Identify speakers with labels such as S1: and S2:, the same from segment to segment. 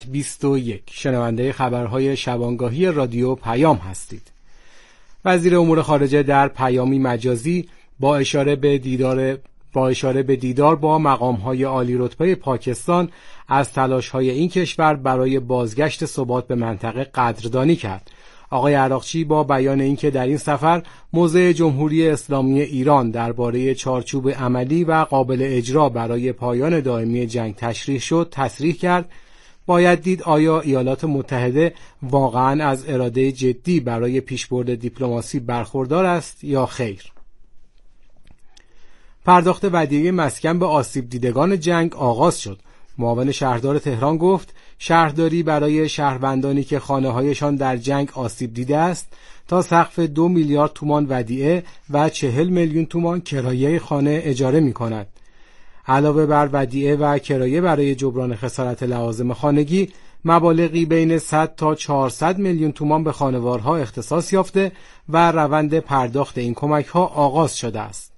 S1: 21 شنونده خبرهای شبانگاهی رادیو پیام هستید. وزیر امور خارجه در پیامی مجازی با اشاره به دیدار با مقام‌های عالی رتبه پاکستان از تلاش‌های این کشور برای بازگشت ثبات به منطقه قدردانی کرد. آقای عراقچی با بیان اینکه در این سفر موضع جمهوری اسلامی ایران درباره چارچوب عملی و قابل اجرا برای پایان دائمی جنگ تشریح شد، تصریح کرد باید دید آیا ایالات متحده واقعاً از اراده جدی برای پیشبرد دیپلماسی برخوردار است یا خیر. پرداخت ودیعه مسکن به آسیب دیدگان جنگ آغاز شد. معاون شهردار تهران گفت شهرداری برای شهروندانی که خانه‌هایشان در جنگ آسیب دیده است تا سقف 2 میلیارد تومان ودیعه و 40 میلیون تومان کرایه خانه اجاره می‌کند. علاوه بر ودیعه و کرایه برای جبران خسارت لوازم خانگی، مبالغی بین 100 تا 400 میلیون تومان به خانوارها اختصاص یافته و روند پرداخت این کمک‌ها آغاز شده است.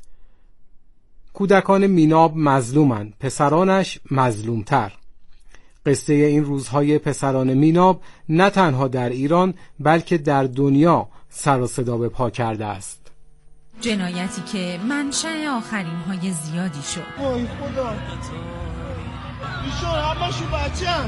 S1: کودکان میناب مظلومند، پسرانش مظلومتر. قصه این روزهای پسران میناب نه تنها در ایران بلکه در دنیا سر و صدا به پا کرده است.
S2: جنایتی که منشأ آخرین‌های زیادی شد.
S3: وای خدا، ایشون همشون بچه‌ن.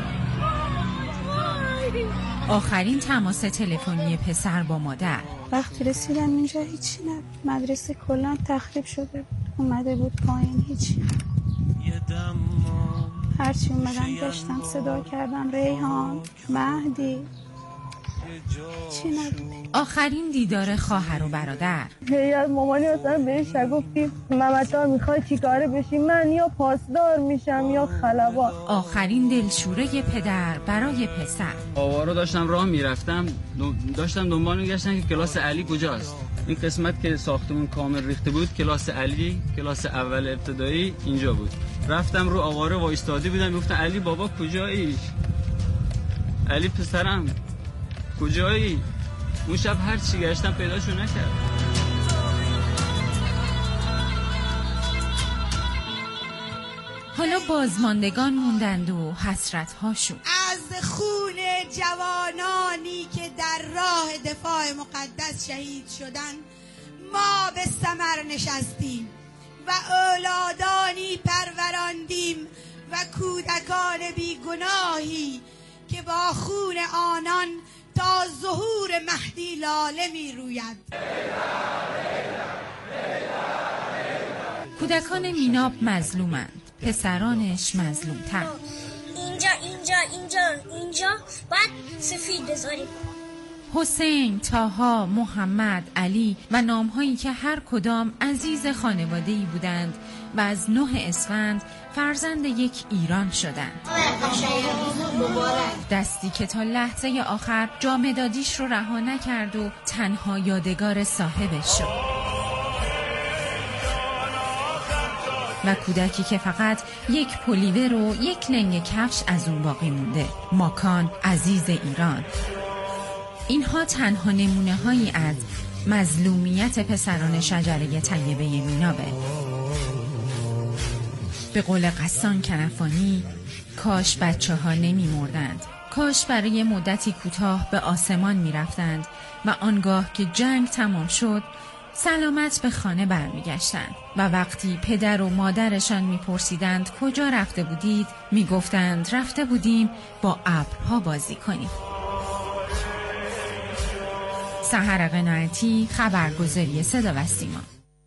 S2: آخرین تماس تلفنی پسر با مادر.
S4: وقتی رسیدم اینجا هیچی نبود، مدرسه کلا تخریب شده بود، اومده بود پایین هیچی. هرچی اومدم داشتم صدا کردم ریحان، مهدی، چی نبود.
S2: آخرین دیدار خواهر و برادر.
S5: هی مامانی مثلا بهش گفتیم ممتا میخوای چی کاره بشی؟ من یا پاسدار میشم یا خلبان.
S2: آخرین دلشوره پدر برای پسر.
S6: آوارو داشتم راه میرفتم، داشتم دنبال میگشتم که کلاس علی کجاست. این قسمت که ساختمون کامل ریخته بود، کلاس علی، کلاس اول ابتدایی اینجا بود. رفتم رو آواره وایستاده بودم، گفتم علی بابا کجایی؟ علی پسرم کجایی؟ اون شب هر چی گشتم پیداشو نکردم.
S2: حالا بازماندگان موندند و حسرت‌هاشون.
S7: از خون جوانانی که در راه دفاع مقدس شهید شدند ما به ثمر نشستیم و اولادانی پروراندیم و کودکان بیگناهی که با خون آنان تا ظهور مهدی لاله می روید.
S2: کودکان میناب مظلومند، پسرانش مظلومتر.
S8: اینجا باید سفید بذاریم.
S2: حسین، طاها، محمد، علی و نامهایی که هر کدام عزیز خانواده‌ای بودند و از 9 اسفند فرزند یک ایران شدند. دستی که تا لحظه آخر جامدادیش رو رها نکرد و تنها یادگار صاحبش شد. و کودکی که فقط یک پلیور و یک لنگ کفش از اون باقی مونده. ماکان، عزیز ایران. اینها تنها نمونه هایی از مظلومیت پسران شجره طیبه مینابه. به قول قسان کنفانی، کاش بچه ها نمی مردند، کاش برای مدتی کوتاه به آسمان می رفتند و آنگاه که جنگ تمام شد سلامت به خانه برمی گشتند و وقتی پدر و مادرشان می پرسیدند کجا رفته بودید می گفتند رفته بودیم با ابرها بازی کنیم. سحر قناعتی، خبرگزاری صدا و سیما.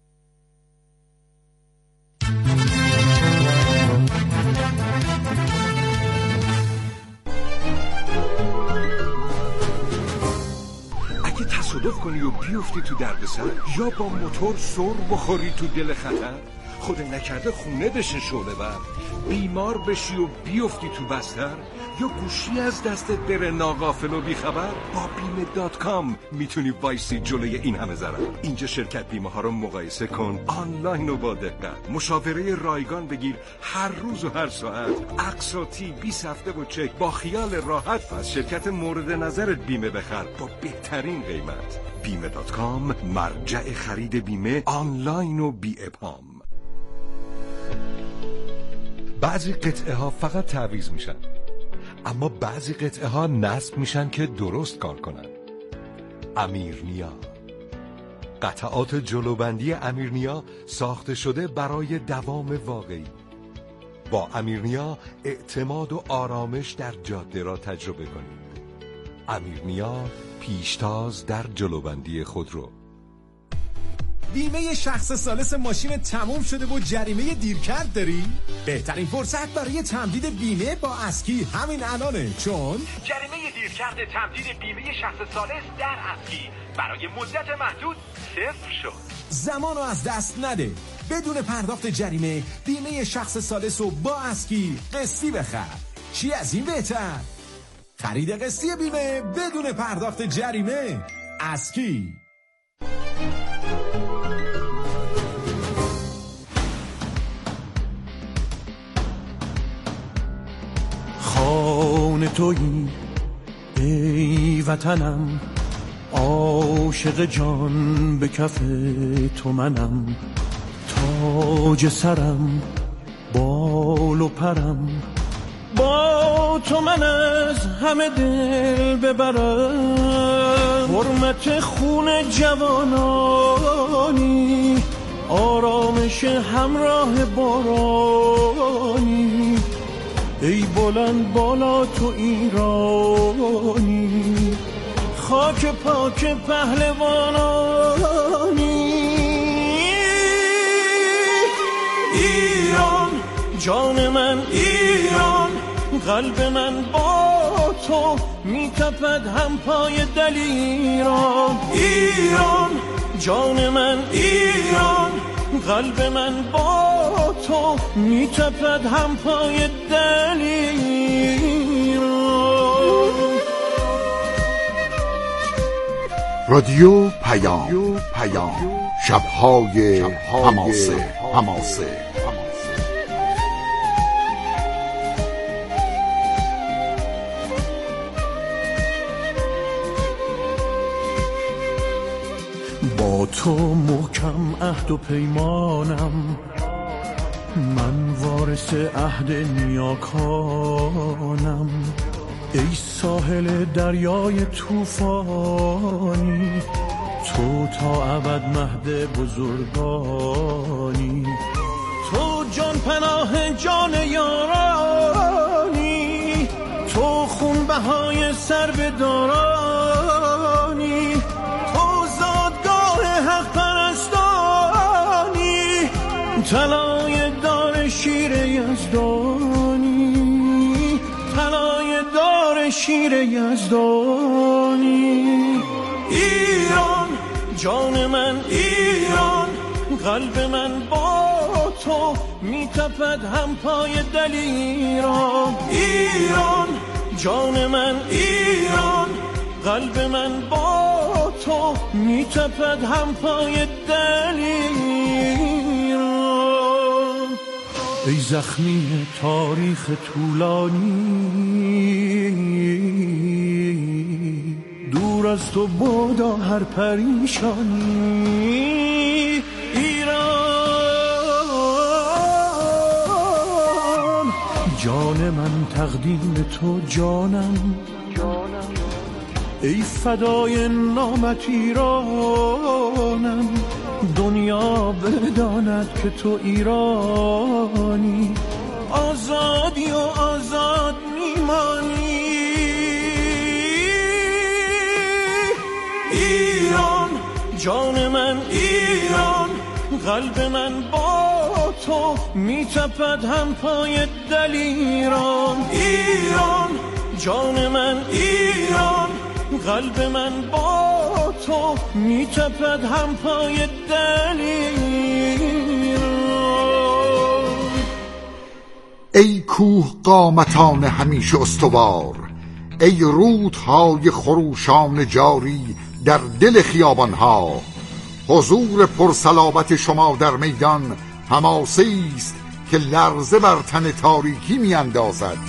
S9: اگه تصادف کنی و بیفتی تو دردسر یا با موتور سر بخوری تو دل خطر، خود نکرده خونه بشه شعله ور، بیمار بشی و بیفتی تو بستر یا گوشی از دستت بره ناغافل و بیخبر، با بیمه.com میتونی وایسی جلوی این همه ضرر. اینجا شرکت بیمه ها رو مقایسه کن آنلاین و با دقت، مشاوره رایگان بگیر هر روز و هر ساعت، اقساطی 20 هفته و چک، با خیال راحت از شرکت مورد نظرت بیمه بخر با بهترین قیمت. بیمه.com، مرجع خرید بیمه آنلاین و بی ابهام. بعضی قطعه ها فقط تعویض میشن، اما بعضی قطعه ها نصب میشن که درست کار کنن. امیرنیا، قطعات جلوبندی امیرنیا ساخته شده برای دوام واقعی. با امیرنیا اعتماد و آرامش در جاده را تجربه کنید. امیرنیا، پیشتاز در جلوبندی خودرو.
S10: بیمه شخص ثالث ماشین تموم شده و جریمه دیرکرد داری؟ بهترین فرصت برای تمدید بیمه با اسکی همین الانه، چون
S11: جریمه دیرکرد تمدید بیمه شخص ثالث در اسکی برای مدت محدود صفر شد.
S10: زمانو از دست نده. بدون پرداخت جریمه بیمه شخص ثالث رو با اسکی قسطی بخر. چی از این بهتر؟ خرید قسطی بیمه بدون پرداخت جریمه. اسکی.
S12: خانه تویی ای وطنم، عاشق جان به کف تو منم، تاج سرم بال و پرم، با تو من از همه دل ببرم. حرمت خون جوانانی، آرامش همراه بارانی، ای بلند بالا تو ایرانی، خاک پاک پهلوانانی. ایران جان من، ایران قلب من با تو میتپد هم پای دلیران. ایران جان من، ایران قلب من با تو میتپد هم پای دلیران.
S13: رادیو پیام، شب‌های حماسه.
S12: با تو محکم عهد و پیمانم، من وارث عهد نیاکانم. ای ساحل دریای طوفانی، تو تا ابد مهد بزرگانی. تو جان پناه جان یارانی، تو خون بهای سر به دارانی، تو زادگاه حق پرستانی، طلای دار شیر یزدانی، طلای دار شیر یزدانی. ایران جان من، ایران قلب من با تو میتپد هم پای دلیران. ایران جان من، ایران قلب من با تو میتپد هم پای دلیران. ای زخمی تاریخ طولانی، دور از تو بادا هر پریشانی. ایران جان من تقدیم تو جانم، ای فدای نامت ایرانم. دنیا بداند که تو ایرانی، آزادی و آزاد میمانی. ایران جان من، ایران قلب من با تو میتپد هم پای دلیران. ایران جان من، ایران قلب من با تو میتپد هم پای دلیران.
S13: ای کوه قامتان همیشه استوار، ای رودهای خروشان جاری در دل خیابانها. حضور پرصلابت شما در میدان حماسه‌ای است که لرزه بر تن تاریکی میاندازد.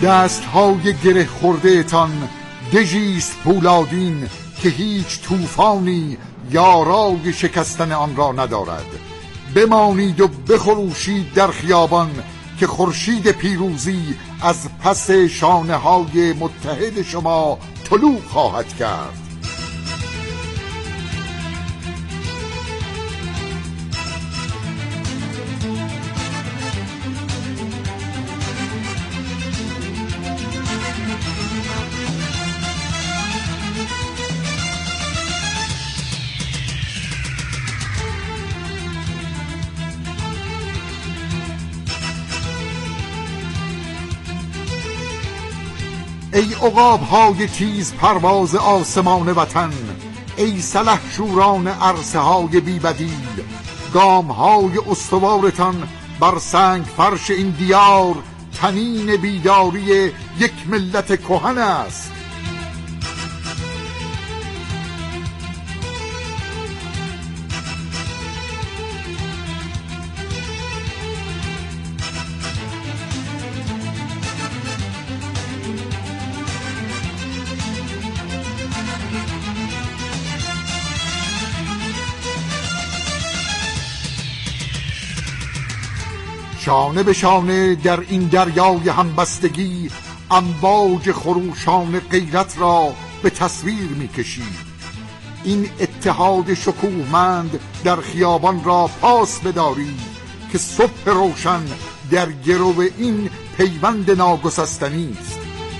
S13: دستهای گره خورده تان دژیست پولادین که هیچ طوفانی یارای شکستن آن را ندارد. بمانید و بخروشید در خیابان که خورشید پیروزی از پس شانه های متحد شما طلوع خواهد کرد. ای عقاب‌های تیز پرواز آسمان وطن، ای سلحشوران عرصه های بی بدیل، گام‌های استوارتان بر سنگ فرش این دیار تنین بیداری یک ملت کهن است. شانه به شانه در این دریای همبستگی امواج خروشان غیرت را به تصویر می‌کشید. این اتحاد شکوهمند در خیابان را پاس بدارید که صبح روشن در گرو این پیوند ناگسستنی است.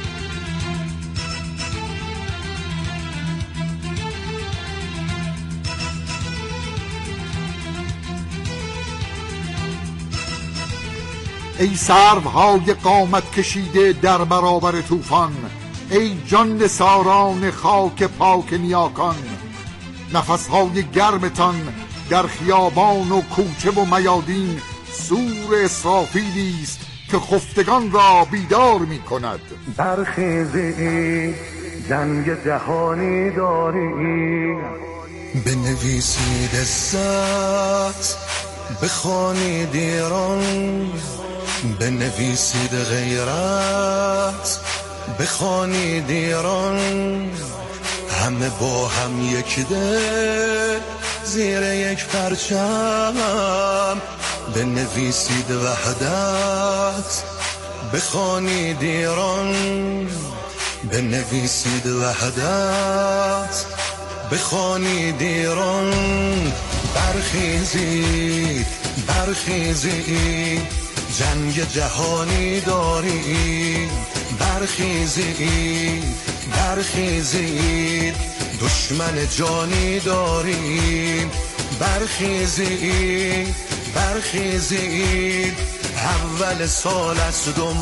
S13: ای سروهای قامت کشیده در برابر طوفان، ای جان نثاران خاک پاک نیاکان، نفسهای گرمتان در خیابان و کوچه و میادین سور اسرافیلی است که خفتگان را بیدار می کند.
S14: برخیزی جنگ جهانی داری، بنویسید عزت، بخوانید ایران، بنویسید غیرت، بخوانید ایران، همه با هم یک دل زیر یک پرچم، بنویسید وحدت، بخوانید ایران، بنویسید وحدت، بخوانید ایران. برخیزید برخیزید جنگ جهانی داریم، برخیزید برخیزید دشمن جانی داریم، برخیزید برخیزید اول سال است و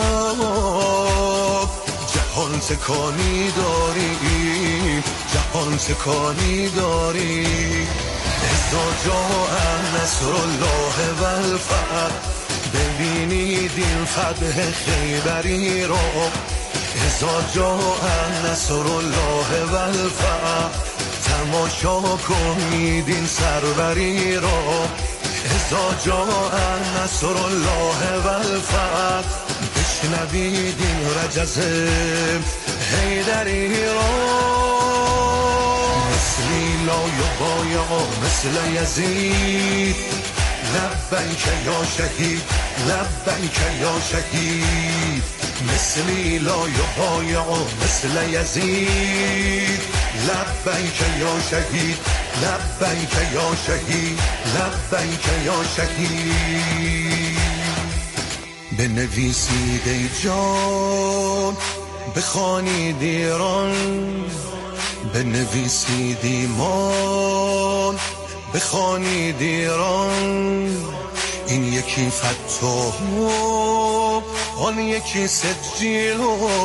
S14: ما جهان تکانی داریم، جهان تکانی داریم. اذا جاء نصر الله و الفتح، ببینید این فتح خیبری رو. اذا جاء نصر الله و الفتح، تماشا کنید این سروری رو. اذا جاء نصر الله و الفتح، بشنوید این رجز حیدری رو. مثلی لا یبایع مثل یزید، لبیک یا شهید لبیک یا شهید. مثلی لا یبایع مثل یزید، لبیک یا شهید لبیک یا شهید لبیک یا شهید. بنویسید ای جان، بخوانید ایران، بنویسید ایمان، بخوانید ایران. این یکی فتح و آن یکی سجیل،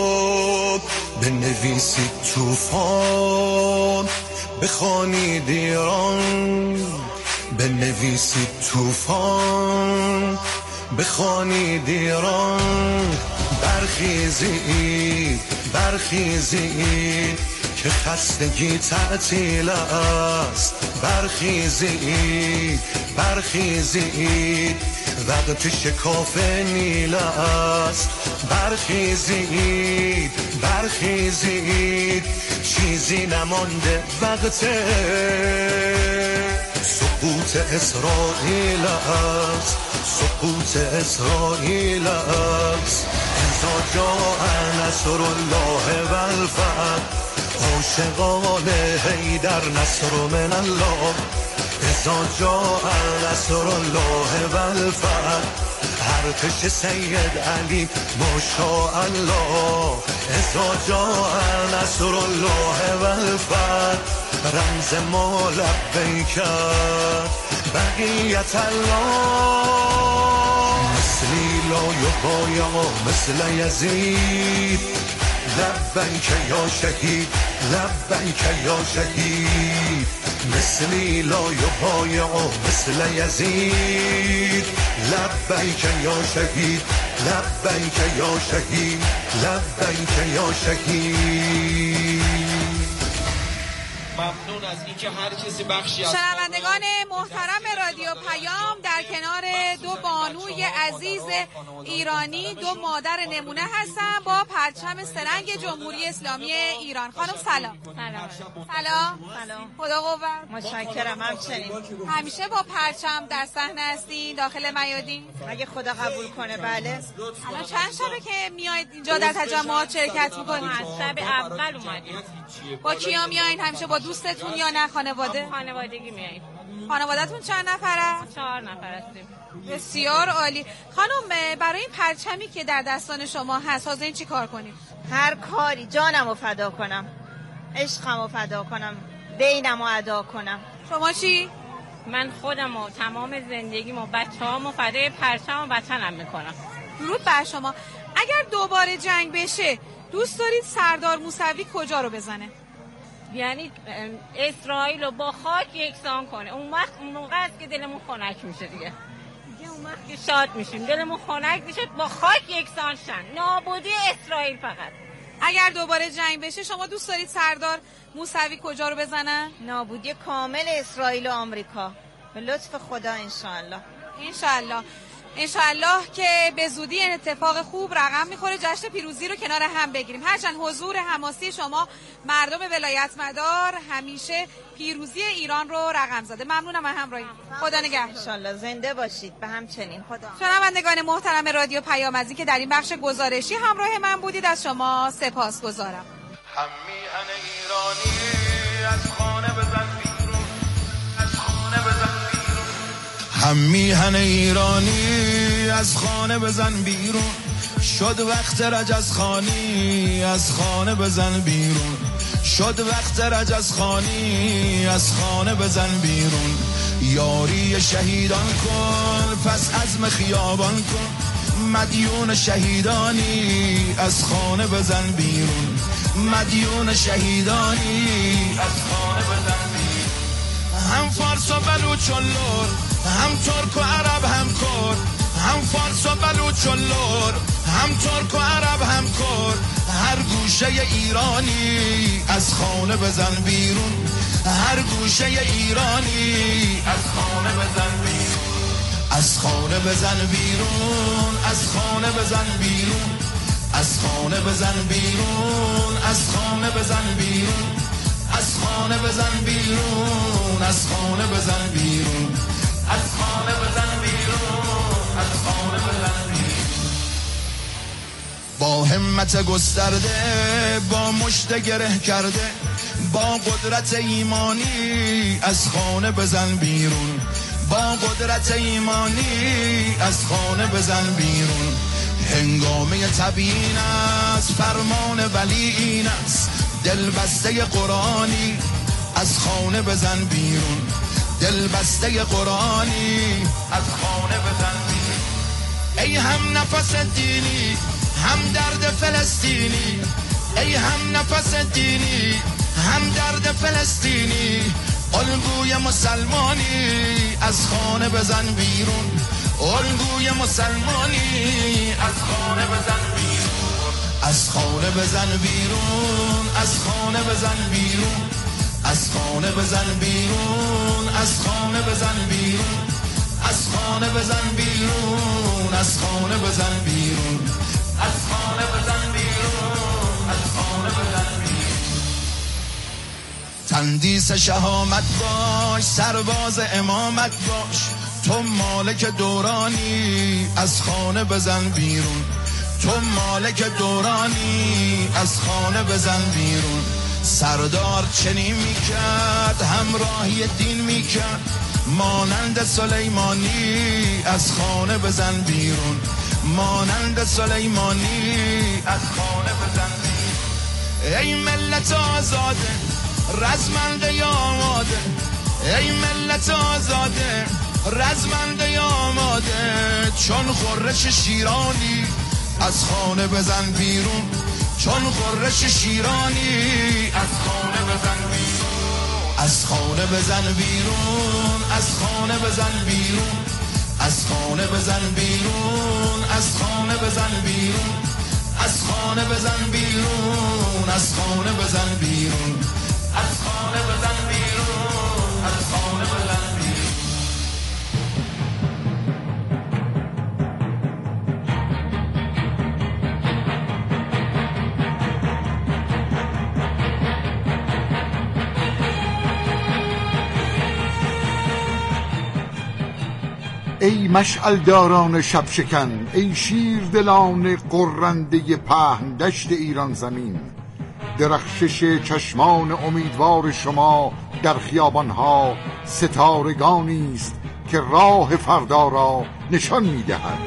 S14: بنویسید طوفان، بخوانید ایران، بنویسید طوفان، بخوانید ایران. برخیزید برخیزید که خستگی تعطیل است، برخیزید برخیزید وقت شکاف نیل است. برخیزید برخیزید چیزی نمانده وقت سقوط اسرائیل است. سقوط اسرائیل است. اذا جاء نصر الله و الفتح عاشقان حیدر نصر من الله. اذا جاء نصر الله و الفتح ارتش سید علی ماشاءالله. اذا جاء نصر الله و الفتح رمز ما لبیک بقیت الله. مثلی لا یبایع مثل یزید لبیک یا شهید لبیک یا شهید. مثلی لا یبایع مثل یزید لبیک یا شهید لبیک یا شهید لبیک یا شهید.
S3: ممنون از اینکه هر کسی بخشی از
S15: شنوندگان محترم رادیو پیام، در کنار دو بانوی عزیز ایرانی، دو مادر نمونه هستم با پرچم سرنگ جمهوری اسلامی ایران. خانم سلام. سلام. خدا قوت.
S16: متشکرم. همچنین
S15: همیشه با پرچم در صحنه هستین داخل میادین؟
S16: اگه خدا قبول کنه بله.
S15: الان چند شبه که میایید اینجا در تجمعات شرکت میکنید؟
S16: شب اول اومدیم.
S15: با کیا میایین؟ همیشه با دوستتون یا نه خانواده؟
S16: خانوادگی میاییم.
S15: خانواده‌تون چند نفره؟
S16: 4 نفر هستیم.
S15: بسیار عالی. خانم، برای این پرچمی که در دستان شما هست حاضرین چی کار کنیم؟
S16: هر کاری، جانمو فدا کنم، عشقمو فدا کنم، دینمو ادا کنم.
S15: شما چی؟
S16: من خودم و تمام زندگیمو بچه‌هامو فدای پرچم و وطنم میکنم.
S15: درود بر شما. اگر دوباره جنگ بشه دوست دارید سردار موسوی کجا رو بزنه؟
S16: یعنی اسرائیل رو با خاک یکسان کنه. اون وقت اون موقع است که دلمون خنک میشه دیگه اون وقت که شاد میشیم، دلمون خنک میشه، با خاک یکسان شن. نابودی اسرائیل فقط.
S15: اگر دوباره جنگ بشه شما دوست دارید سردار موسوی کجا رو بزنن؟
S16: نابودی کامل اسرائیل و آمریکا به لطف خدا انشاءالله.
S15: انشاءالله. انشاءالله که به زودی این اتفاق خوب رقم میخوره، جشن پیروزی رو کنار هم بگیریم. هرچند حضور حماسی شما مردم ولایت مدار همیشه پیروزی ایران رو رقم زده. ممنونم از همراهی. خدا نگهدار.
S16: انشاءالله زنده باشید. به همچنین. خدا.
S15: شنوندگان محترم رادیو پیام، از اینکه در این بخش گزارشی همراه من بودید از شما سپاسگزارم.
S12: هم میهن ایرانی از خانه بزن بیرون، از خانه بزن بیرون. هم میهن ایرانی از خانه بزن بیرون، شد وقت رجز خانی از خانه بزن بیرون، شد وقت رجز خانی از خانه بزن بیرون. یاری شهیدان کن پس عزم خیابان کن، مدیون شهیدانی از خانه بزن بیرون، مدیون شهیدانی از خانه بزن بیرون. هم فارس و بلوچ و لور، هم ترک و عرب هم کرد، هم فارس و بلوچ و لور، هم ترک و عرب هم کرد. هر گوشه ایرانی از خانه بزن بیرون، هر گوشه ایرانی از خانه بزن بیرون، از خانه بزن بیرون، از خانه بزن بیرون، از خانه بزن بیرون، از خانه بزن بیرون، از خانه بزن بیرون، از خانه بزن بیرون، از خانه بزن بیرون، از خانه بزن بیرون. با همت گسترده، با مشت گره کرده، با قدرت ایمانی از خانه بزن بیرون، با قدرت ایمانی از خانه بزن بیرون. هنگامه تبیین است، فرمان ولی این است، دلبسته قرآنی از خانه بزن بیرون، دلبسته قرآنی از خانه بزن بیرون. ای هم نفس دینی، هم درد فلسطینی، ای هم نفس دینی، هم درد فلسطینی. الگوی مسلمانی از خانه بزن بیرون، الگوی مسلمانی از خانه بزن بیرون، از خانه بزن بیرون، از خانه بزن بیرون، از خانه بزن بیرون، از خانه بزن بیرون، از خانه بزن بیرون، تندیس شهامت باش، سرباز امامت باش. تو مالک دورانی از خانه بزن بیرون، تو مالک دورانی از خانه بزن بیرون. سردار چنین میکرد، همراهی دین میکرد، مانند سلیمانی از خانه بزن بیرون، مانند سلیمانی از خانه بزن بیرون. ای ملت آزاده رزمنده آماده، ای ملت آزاده رزمنده آماده. چون خورش شیرانی از خانه بزن بیرون، چون خورش شیرانی از خانه بزن بیرون، از خانه بزن بیرون، از خانه بزن بیرون، از خانه بزن بیرون، از خانه بزن بیرون، از خانه بزن بیرون، از خانه بزن بیرون، از خانه بزن بیرون، از خانه بزن بیرون.
S13: ای مشعل داران شب شکن، ای شیر دلان قرنده پهن دشت ایران زمین، درخشش چشمان امیدوار شما در خیابانها ستارگانی است که راه فردا را نشان می‌دهد.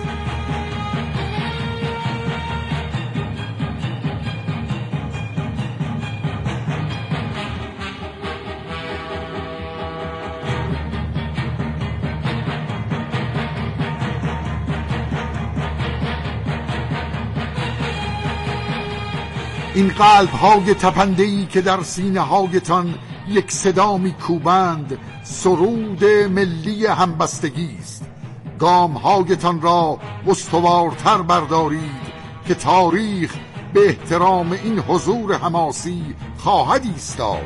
S13: این قلب های تپنده‌ای که در سینه هایتان یک صدا می‌کوبند سرود ملی همبستگی است. گام هایتان را استوارتر بردارید که تاریخ به احترام این حضور حماسی خواهد ایستاد.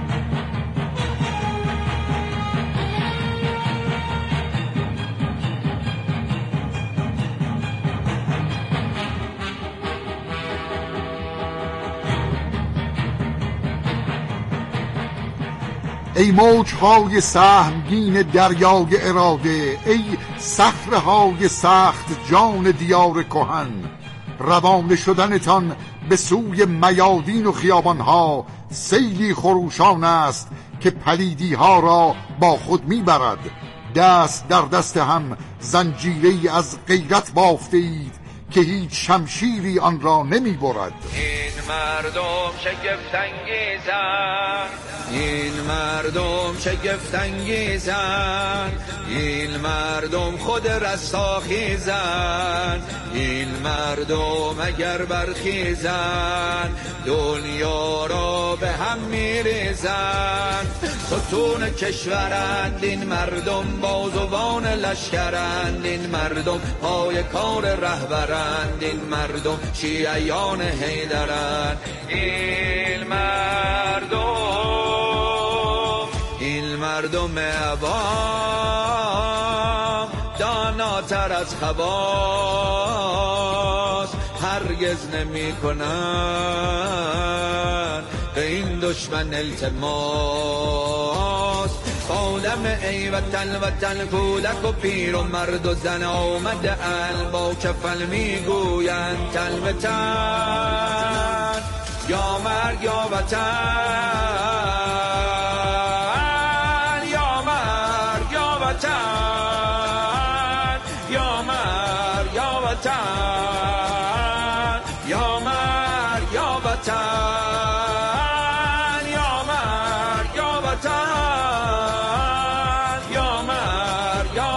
S13: ای موجهای سهمگین دریای اراده، ای صخره‌های سخت جان دیار کهن، روانه شدنتان به سوی میادین و خیابانها سیلی خروشان است که پلیدی ها را با خود میبرد. دست در دست هم زنجیری از غیرت بافته اید که هیچ شمشیری آن را نمیبرد.
S14: این مردم شگفت انگیزند، این مردم شگفت انگیزند، این مردم خود رستاخیزند، این مردم اگر برخیزند دنیا را به هم میریزند. ستون کشورند این مردم، بازوان لشکرند این مردم، پای کار رهبرند این مردم، شیعیان حیدرند این مردم، این مردم عوام داناتر از خواص هرگز نمی کنند به این دشمن التماس. آدم ای وطن وطن، کودک و پیر و مرد و زن آمده ال با کفل میگویند تن به تن، یا مرگ یا وطن، یا مرگ یا وطن، یا مرگ یا وطن، یا مرگ یا وطن، یا مرگ یا وطن، یا مرگ یا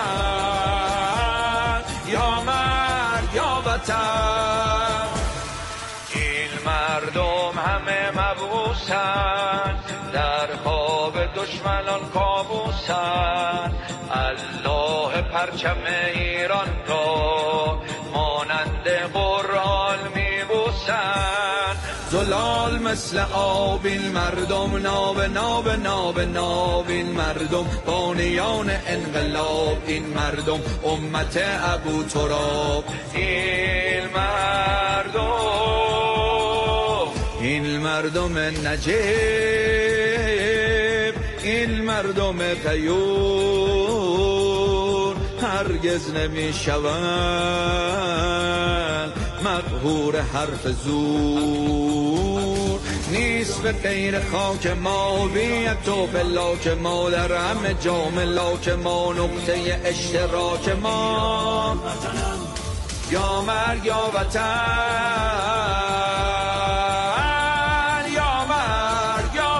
S14: وطن، یا مرگ یا وطن. این مردم همه مبعوثن، در خواب دشمنان کابوسن. الله پرچم ایران را مانند قرآن میبوسن. زلال مثل آب این مردم، ناب ناب ناب ناب این مردم، بانیان انقلاب این مردم، امت ابو تراب این مردم، این مردم نجیب، این مردم غیور هرگز نمی شوند مقهور حرف زور. نیست به غیر خاک ما بیت تو فلاک ما، در همه جام لاک ما نقطه اشتراک ما. یا مرگ یا وطن، یا مرگ یا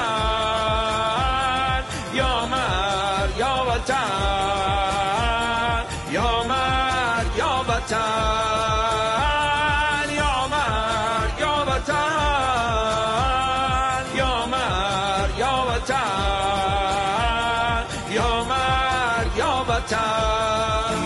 S14: وطن، یا مرگ یا وطن، یا مرگ یا وطن، یا مرگ یا وطن، یا مرگ یا وطن، یا مرگ یا وطن.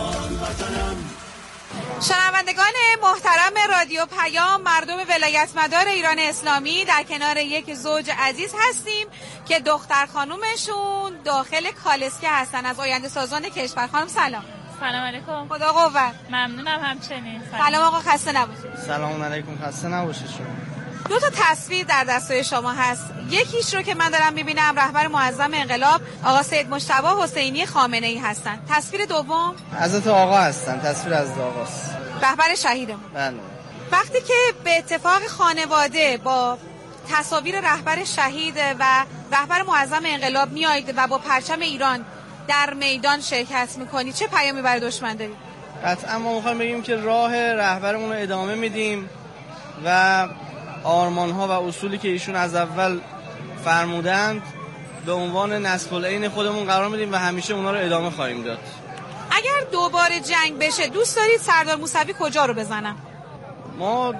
S15: شنوندگان محترم رادیو پیام، مردم ولایت مدار ایران اسلامی، در کنار یک زوج عزیز هستیم که دختر خانومشون داخل کالسکه هستن از آینده سازان کشور. خانم سلام.
S17: سلام علیکم.
S15: خدا قوت.
S17: ممنونم همچنین.
S15: سلام آقا، خسته نباشید.
S18: سلام علیکم، خسته نباشید شما.
S15: دو تا تصویر در دستای شما هست. یکیش رو که من دارم میبینم رهبر معظم انقلاب آقا سید مجتبی حسینی خامنه‌ای هستن. تصویر دوم
S18: حضرت آقا هستن. تصویر از آقاست.
S15: رهبر شهیدمون.
S18: بله.
S15: وقتی که به اتفاق خانواده با تصاویر رهبر شهید و رهبر معظم انقلاب میایید و با پرچم ایران در میدان شرکت میکنید، چه پیامی برای دشمن دارید؟
S18: قطعا ما میخوایم بگیم که راه رهبرمون رو ادامه میدیم و آرمان‌ها و اصولی که ایشون از اول فرمودند به عنوان نسل العین خودمون قرار میدیم و همیشه اونا رو ادامه خواهیم داد.
S15: اگر دوباره جنگ بشه دوست دارید سردار موسوی کجا رو بزنن؟
S18: ما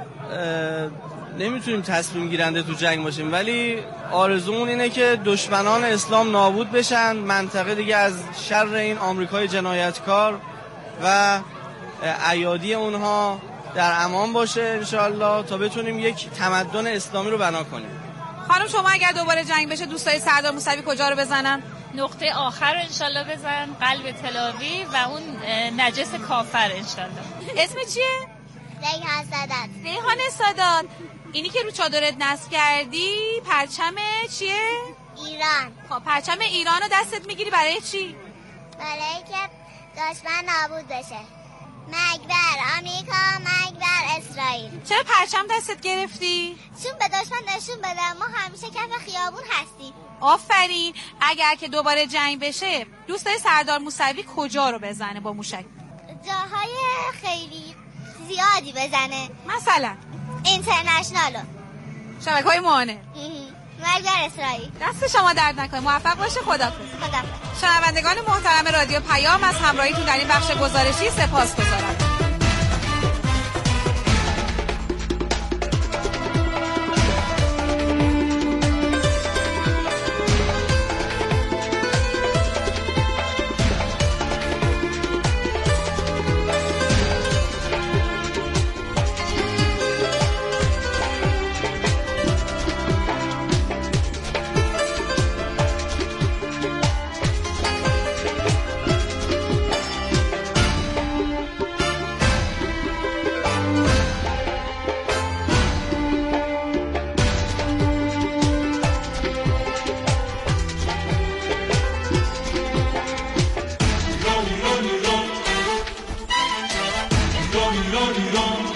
S18: نمیتونیم تصمیم گیرنده تو جنگ باشیم، ولی آرزومون اینه که دشمنان اسلام نابود بشن، منطقه دیگه از شر این آمریکای جنایتکار و ایادی اونها در امان باشه انشالله، تا بتونیم یک تمدن اسلامی رو بنا کنیم.
S15: خانم شما اگر دوباره جنگ بشه دوست دارید سردار موسوی کجا رو بزنن؟
S17: نقطه آخر رو انشالله بزن، قلب تلاوی و اون نجس کافر انشالله.
S15: اسم چیه؟
S19: ریحان سادات.
S15: ریحان سادات، اینی که رو چادرت نصب کردی پرچم چیه؟
S19: ایران.
S15: خب پرچم ایران رو دستت میگیری برای چی؟
S19: برای که دشمن نابود بشه. مرگ بر آمریکا، مرگ بر اسرائیل.
S15: چرا پرچم دستت گرفتی؟
S19: چون به دشمن نشون بدم ما همیشه کف خیابون هستیم.
S15: آفرین. اگر که دوباره جنگ بشه دوست داری سردار موسوی کجا رو بزنه با موشک؟
S19: جاهای خیلی زیادی بزنه،
S15: مثلا
S19: اینترنشنالو،
S15: شبکه‌های معاونت،
S19: مرگ بر اسرائیل.
S15: دست شما درد نکنه، موفق باشه. خداحافظ. شنوندگان محترم رادیو پیام، از همراهیتون در این بخش گزارشی سپاسگزارم.
S12: ایران ایران